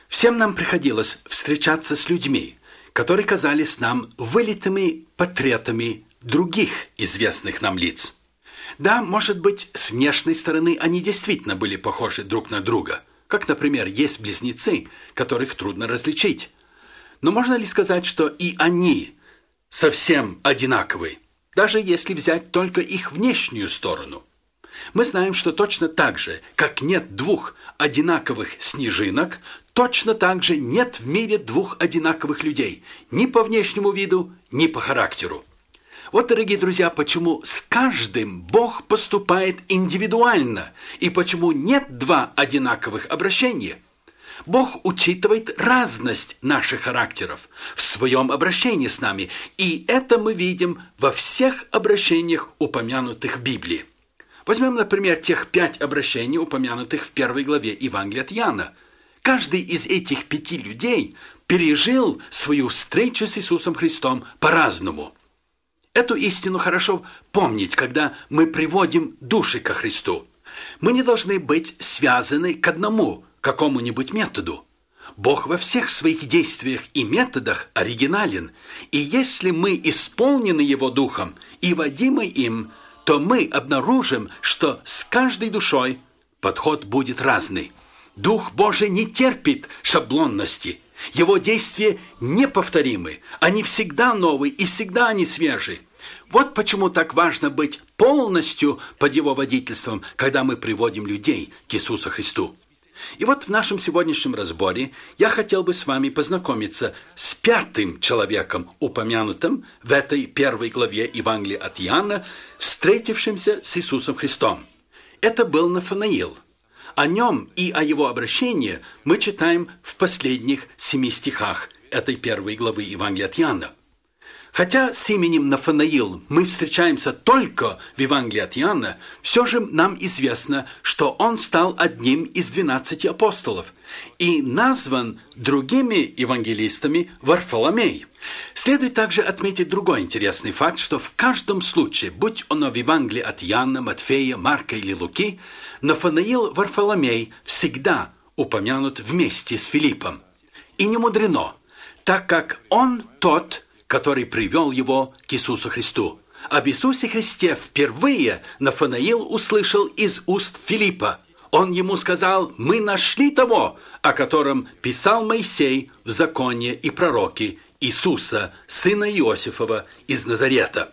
Всем нам приходилось встречаться с людьми, которые казались нам вылитыми портретами других известных нам лиц. Да, может быть, с внешней стороны они действительно были похожи друг на друга, как, например, есть близнецы, которых трудно различить. Но можно ли сказать, что и они совсем одинаковы, даже если взять только их внешнюю сторону? Мы знаем, что точно так же, как нет двух одинаковых снежинок, точно так же нет в мире двух одинаковых людей, ни по внешнему виду, ни по характеру. Вот, дорогие друзья, почему с каждым Бог поступает индивидуально, и почему нет два одинаковых обращения. Бог учитывает разность наших характеров в своем обращении с нами, и это мы видим во всех обращениях, упомянутых в Библии. Возьмем, например, тех 5 обращений, упомянутых в 1 главе Евангелия от Иоанна. Каждый из этих 5 людей пережил свою встречу с Иисусом Христом по-разному. Эту истину хорошо помнить, когда мы приводим души ко Христу. Мы не должны быть связаны к одному какому-нибудь методу. Бог во всех своих действиях и методах оригинален, и если мы исполнены Его Духом и водимы им, то мы обнаружим, что с каждой душой подход будет разный. Дух Божий не терпит шаблонности. Его действия неповторимы. Они всегда новые и всегда они свежие. Вот почему так важно быть полностью под Его водительством, когда мы приводим людей к Иисусу Христу. И вот в нашем сегодняшнем разборе я хотел бы с вами познакомиться с 5 человеком, упомянутым в этой 1 главе Евангелия от Иоанна, встретившимся с Иисусом Христом. Это был Нафанаил. О нем и о его обращении мы читаем в последних 7 стихах этой 1 главы Евангелия от Иоанна. Хотя с именем Нафанаил мы встречаемся только в Евангелии от Иоанна, все же нам известно, что он стал одним из 12 апостолов и назван другими евангелистами Варфоломей. Следует также отметить другой интересный факт, что в каждом случае, будь оно в Евангелии от Иоанна, Матфея, Марка или Луки, Нафанаил Варфоломей всегда упомянут вместе с Филиппом. И не мудрено, так как он тот, который привел его к Иисусу Христу. Об Иисусе Христе впервые Нафанаил услышал из уст Филиппа. Он ему сказал: «Мы нашли того, о котором писал Моисей в законе и пророки, Иисуса, сына Иосифова из Назарета».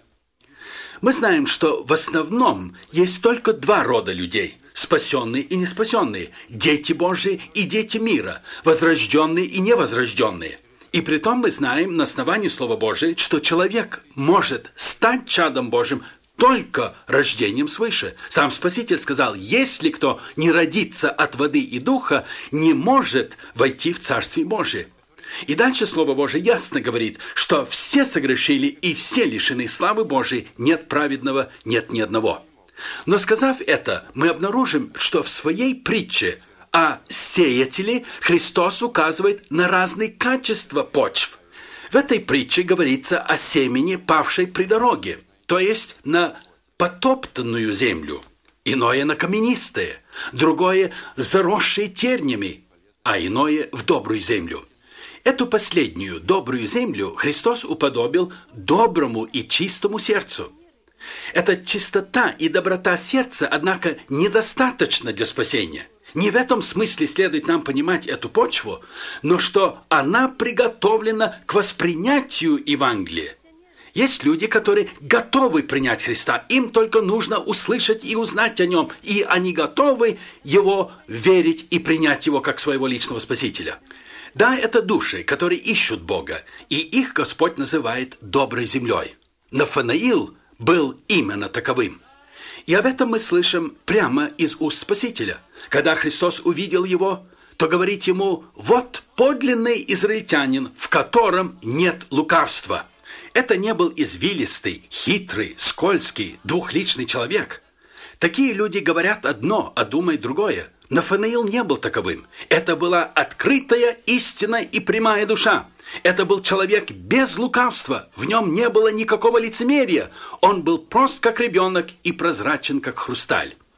Мы знаем, что в основном есть только 2 рода людей – спасенные и неспасенные, дети Божии и дети мира, возрожденные и невозрожденные. И притом мы знаем на основании Слова Божия, что человек может стать чадом Божьим только рождением свыше. Сам Спаситель сказал: «Если кто не родится от воды и духа, не может войти в Царствие Божие». И дальше Слово Божие ясно говорит, что все согрешили и все лишены славы Божией, нет праведного, нет ни одного. Но сказав это, мы обнаружим, что в своей притче о сеятеле Христос указывает на разные качества почв. В этой притче говорится о семени, павшей при дороге, то есть на потоптанную землю, иное на каменистое, другое заросшее тернями, а иное в добрую землю. Эту последнюю добрую землю Христос уподобил доброму и чистому сердцу. Эта чистота и доброта сердца, однако, недостаточна для спасения. Не в этом смысле следует нам понимать эту почву, но что она приготовлена к воспринятию Евангелия. Есть люди, которые готовы принять Христа, им только нужно услышать и узнать о Нем, и они готовы Его верить и принять Его как своего личного Спасителя. Да, это души, которые ищут Бога, и их Господь называет доброй землей. Нафанаил был именно таковым. И об этом мы слышим прямо из уст Спасителя. Когда Христос увидел его, то говорит ему: «Вот подлинный израильтянин, в котором нет лукавства». Это не был извилистый, хитрый, скользкий, двухличный человек. Такие люди говорят одно, а думают другое. Нафанаил не был таковым. Это была открытая, истинная и прямая душа. Это был человек без лукавства. В нем не было никакого лицемерия. Он был прост, как ребенок, и прозрачен, как хрусталь.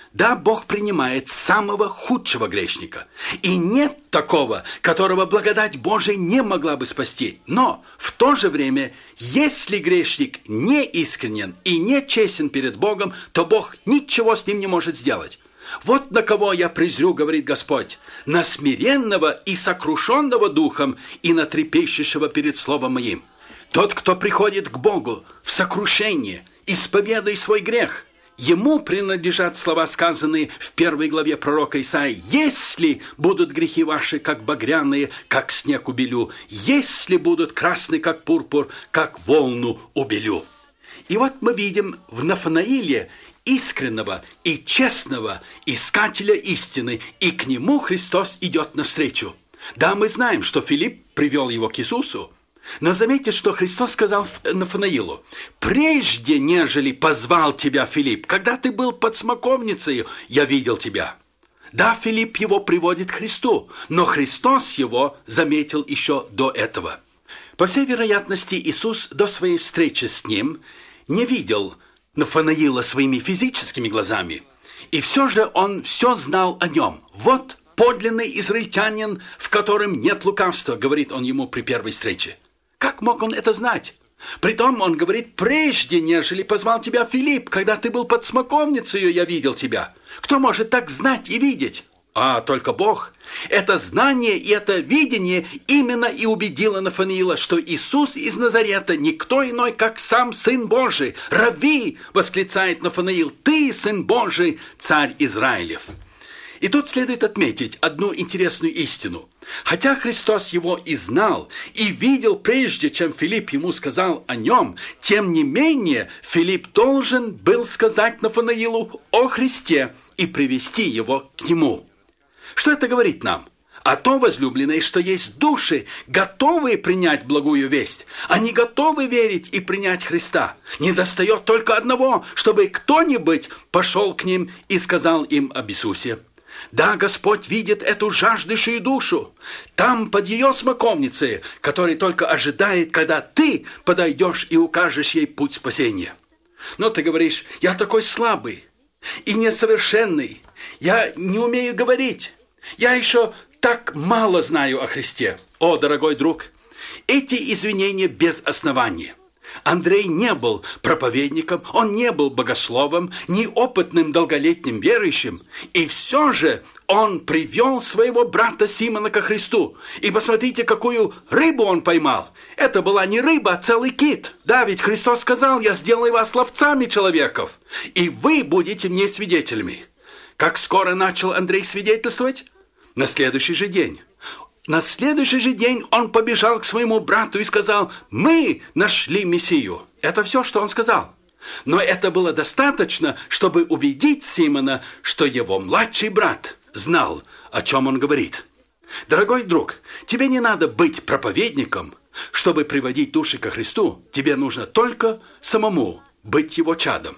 Да, Бог принимает самого худшего грешника. И нет такого, которого благодать Божия не могла бы спасти. Но в то же время, если грешник не искренен и не честен перед Богом, то Бог ничего с ним не может сделать. Вот на кого я презрю, говорит Господь, на смиренного и сокрушенного духом и на трепещущего перед словом моим. Тот, кто приходит к Богу в сокрушение, исповедуя свой грех, ему принадлежат слова, сказанные в 1 главе пророка Исаии: «Если будут грехи ваши, как багряные, как снег убелю, если будут красны, как пурпур, как волну убелю». И вот мы видим в Нафанаиле искреннего и честного искателя истины, и к нему Христос идет навстречу. Да, мы знаем, что Филипп привел его к Иисусу, но заметьте, что Христос сказал Нафанаилу: «Прежде, нежели позвал тебя Филипп, когда ты был под смоковницей, я видел тебя». Да, Филипп его приводит к Христу, но Христос его заметил еще до этого. По всей вероятности, Иисус до своей встречи с ним не видел Нафанаила своими физическими глазами, и все же он все знал о нем. «Вот подлинный израильтянин, в котором нет лукавства», говорит он ему при первой встрече. Как мог он это знать? Притом он говорит: «Прежде, нежели позвал тебя Филипп, когда ты был под смоковницей, я видел тебя». Кто может так знать и видеть? А только Бог. Это знание и это видение именно и убедило Нафанаила, что Иисус из Назарета никто иной, как сам Сын Божий. «Рави!» – восклицает Нафанаил: «Ты, Сын Божий, Царь Израилев». И тут следует отметить одну интересную истину. Хотя Христос его и знал, и видел прежде, чем Филипп ему сказал о нем, тем не менее Филипп должен был сказать Нафанаилу о Христе и привести его к нему. Что это говорит нам? А то, возлюбленные, что есть души, готовые принять благую весть. Они готовы верить и принять Христа. Недостает только одного, чтобы кто-нибудь пошел к ним и сказал им об Иисусе. Да, Господь видит эту жаждущую душу, там под ее смоковницей, которая только ожидает, когда ты подойдешь и укажешь ей путь спасения. Но ты говоришь: «Я такой слабый и несовершенный, я не умею говорить, я еще так мало знаю о Христе». О, дорогой друг, эти извинения без основания. Андрей не был проповедником, он не был богословом, ни опытным долголетним верующим, и все же он привел своего брата Симона ко Христу. И посмотрите, какую рыбу он поймал. Это была не рыба, а целый кит. Да, ведь Христос сказал: «Я сделаю вас ловцами человеков, и вы будете мне свидетелями». Как скоро начал Андрей свидетельствовать? На следующий же день. На следующий же день он побежал к своему брату и сказал: «Мы нашли Мессию». Это все, что он сказал. Но это было достаточно, чтобы убедить Симона, что его младший брат знал, о чем он говорит. Дорогой друг, тебе не надо быть проповедником, чтобы приводить души ко Христу. Тебе нужно только самому быть его чадом.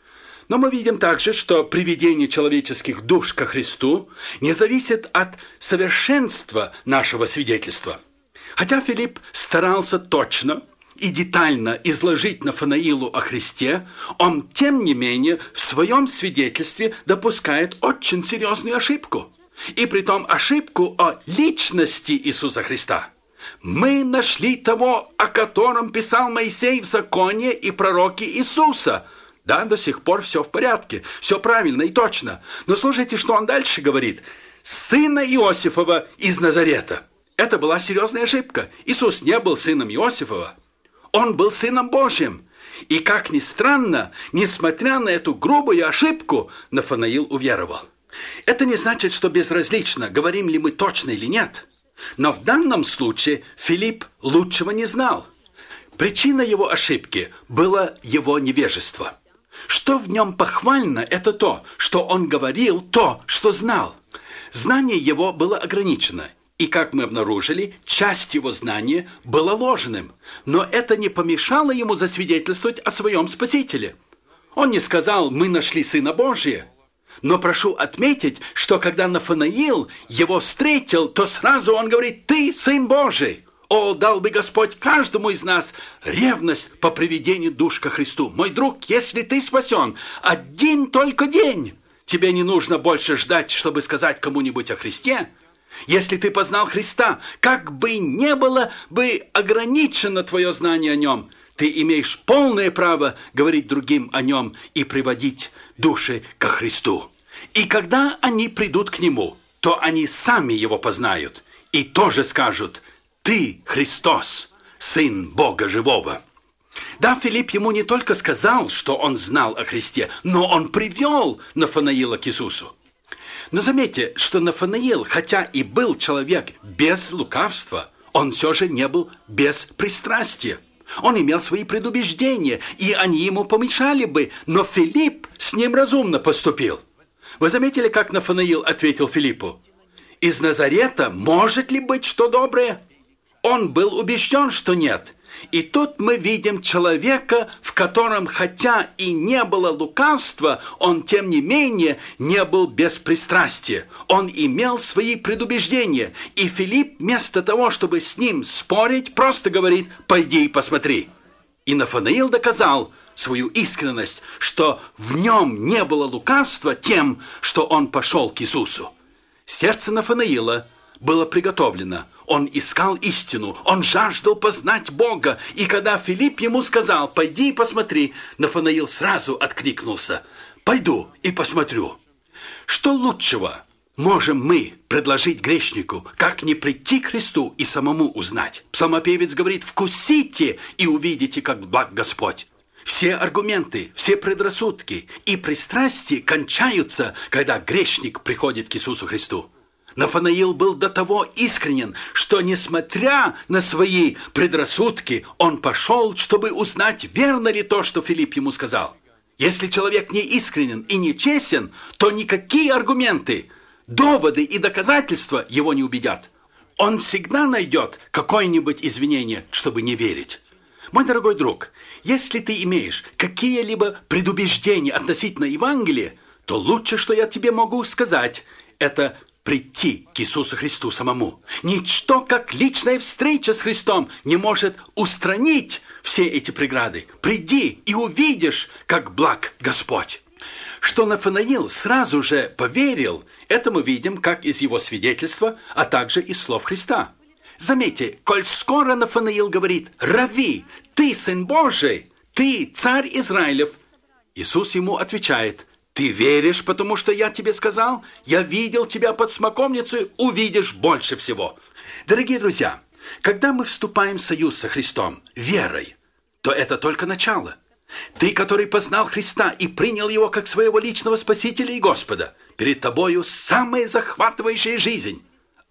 Но мы видим также, что приведение человеческих душ ко Христу не зависит от совершенства нашего свидетельства. Хотя Филипп старался точно и детально изложить Нафанаилу о Христе, он, тем не менее, в своем свидетельстве допускает очень серьезную ошибку. И притом ошибку о личности Иисуса Христа. «Мы нашли того, о котором писал Моисей в законе и пророки Иисуса». Да, до сих пор все в порядке, все правильно и точно. Но слушайте, что он дальше говорит. «Сына Иосифова из Назарета». Это была серьезная ошибка. Иисус не был сыном Иосифова. Он был сыном Божьим. И, как ни странно, несмотря на эту грубую ошибку, Нафанаил уверовал. Это не значит, что безразлично, говорим ли мы точно или нет. Но в данном случае Филипп лучшего не знал. Причина его ошибки было его невежество. Что в нем похвально, это то, что он говорил то, что знал. Знание его было ограничено, и, как мы обнаружили, часть его знания была ложным. Но это не помешало ему засвидетельствовать о своем Спасителе. Он не сказал: «Мы нашли Сына Божия». Но прошу отметить, что когда Нафанаил его встретил, то сразу он говорит: «Ты Сын Божий». О, дал бы Господь каждому из нас ревность по приведению душ ко Христу. Мой друг, если ты спасен один только день, тебе не нужно больше ждать, чтобы сказать кому-нибудь о Христе. Если ты познал Христа, как бы не было бы ограничено твое знание о Нем, ты имеешь полное право говорить другим о Нем и приводить души ко Христу. И когда они придут к Нему, то они сами Его познают и тоже скажут: «Ты Христос, Сын Бога Живого». Да, Филипп ему не только сказал, что он знал о Христе, но он привел Нафанаила к Иисусу. Но заметьте, что Нафанаил, хотя и был человек без лукавства, он все же не был без пристрастия. Он имел свои предубеждения, и они ему помешали бы, но Филипп с ним разумно поступил. Вы заметили, как Нафанаил ответил Филиппу? «Из Назарета может ли быть что доброе?» Он был убежден, что нет. И тут мы видим человека, в котором, хотя и не было лукавства, он, тем не менее, не был без пристрастия. Он имел свои предубеждения. И Филипп, вместо того, чтобы с ним спорить, просто говорит: «Пойди и посмотри». И Нафанаил доказал свою искренность, что в нем не было лукавства тем, что он пошел к Иисусу. Сердце Нафанаила было приготовлено. Он искал истину, он жаждал познать Бога. И когда Филипп ему сказал: «Пойди и посмотри», Нафанаил сразу откликнулся: «Пойду и посмотрю». Что лучшего можем мы предложить грешнику, как не прийти к Христу и самому узнать? Псалмопевец говорит: «Вкусите и увидите, как благ Господь». Все аргументы, все предрассудки и пристрастия кончаются, когда грешник приходит к Иисусу Христу. Нафанаил был до того искренен, что, несмотря на свои предрассудки, он пошел, чтобы узнать, верно ли то, что Филипп ему сказал. Если человек не искренен и не честен, то никакие аргументы, доводы и доказательства его не убедят. Он всегда найдет какое-нибудь извинение, чтобы не верить. Мой дорогой друг, если ты имеешь какие-либо предубеждения относительно Евангелия, то лучше, что я тебе могу сказать, это прийти к Иисусу Христу самому. Ничто, как личная встреча с Христом, не может устранить все эти преграды. Приди и увидишь, как благ Господь. Что Нафанаил сразу же поверил, это мы видим как из его свидетельства, а также из слов Христа. Заметьте, коль скоро Нафанаил говорит: «Рави, ты Сын Божий, ты Царь Израилев», Иисус ему отвечает: «Ты веришь, потому что я тебе сказал? Я видел тебя под смоковницей, увидишь больше всего». Дорогие друзья, когда мы вступаем в союз со Христом верой, то это только начало. Ты, который познал Христа и принял Его как своего личного Спасителя и Господа, перед тобою самая захватывающая жизнь.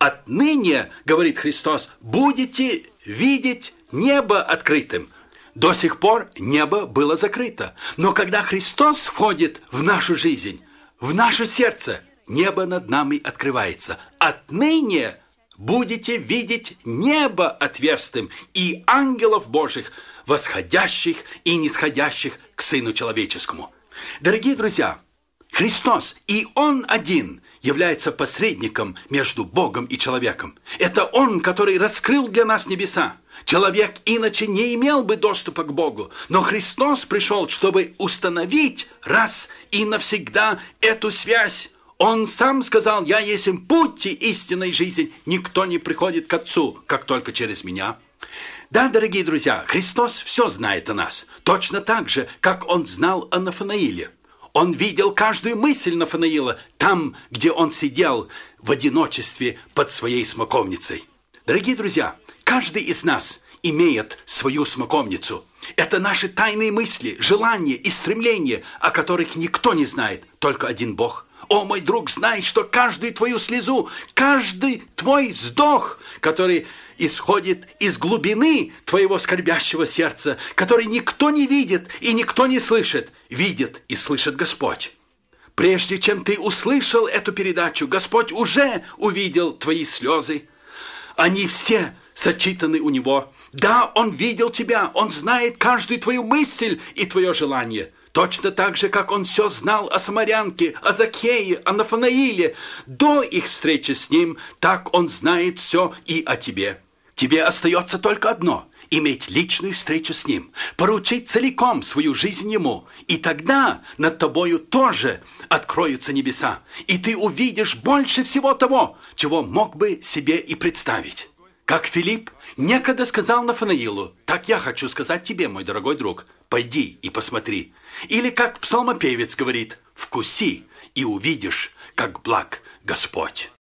Отныне, говорит Христос, будете видеть небо открытым. До сих пор небо было закрыто. Но когда Христос входит в нашу жизнь, в наше сердце, небо над нами открывается. Отныне будете видеть небо отверстым и ангелов Божьих, восходящих и нисходящих к Сыну Человеческому. Дорогие друзья, Христос и Он один является посредником между Богом и человеком. Это Он, который раскрыл для нас небеса. Человек иначе не имел бы доступа к Богу. Но Христос пришел, чтобы установить раз и навсегда эту связь. Он сам сказал: «Я есть путь и истинной жизни. Никто не приходит к Отцу, как только через меня». Да, дорогие друзья, Христос все знает о нас. Точно так же, как Он знал о Нафанаиле. Он видел каждую мысль Нафанаила там, где он сидел в одиночестве под своей смоковницей. Дорогие друзья, каждый из нас имеет свою смоковницу. Это наши тайные мысли, желания и стремления, о которых никто не знает, только один Бог. О, мой друг, знай, что каждую твою слезу, каждый твой вздох, который исходит из глубины твоего скорбящего сердца, который никто не видит и никто не слышит, видит и слышит Господь. Прежде чем ты услышал эту передачу, Господь уже увидел твои слезы. Они все сочетаны у Него. Да, Он видел тебя, Он знает каждую твою мысль и твое желание. Точно так же, как Он все знал о самарянке, о Закхее, о Нафанаиле. До их встречи с Ним, так Он знает все и о тебе. Тебе остается только одно – иметь личную встречу с Ним, поручить целиком свою жизнь Ему, и тогда над тобою тоже откроются небеса, и ты увидишь больше всего того, чего мог бы себе и представить. Как Филипп некогда сказал Нафанаилу: «Так я хочу сказать тебе, мой дорогой друг, пойди и посмотри». Или как псалмопевец говорит: «Вкуси и увидишь, как благ Господь».